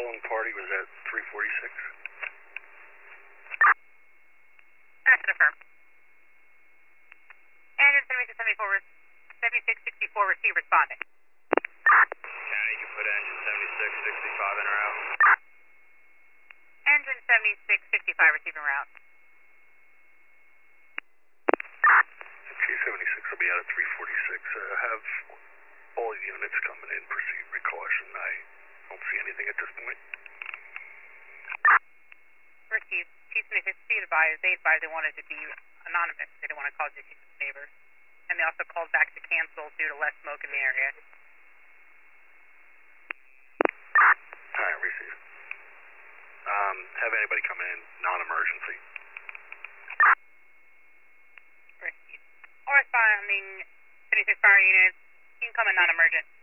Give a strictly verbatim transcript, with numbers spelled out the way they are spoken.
calling party was at three forty-six. That's affirmed. Engine seventy-six seventy-four, seventy-six sixty-four, receive responding. County, you can put engine seventy-six sixty-five in or out. Engine seventy-six sixty-five, receiving route. T seventy-six will be out at three forty-six. Uh, have all units coming in, proceed with caution. I don't see anything at this point. Received. T seventy-six, be advised, they advised they wanted to be anonymous. They didn't want to cause issues with neighbors. And they also called back to cancel due to less smoke in the area. Alright, receive. Um, have anybody come in, non-emergency. Received. All responding seventy-six fire units, you can come in non-emergent.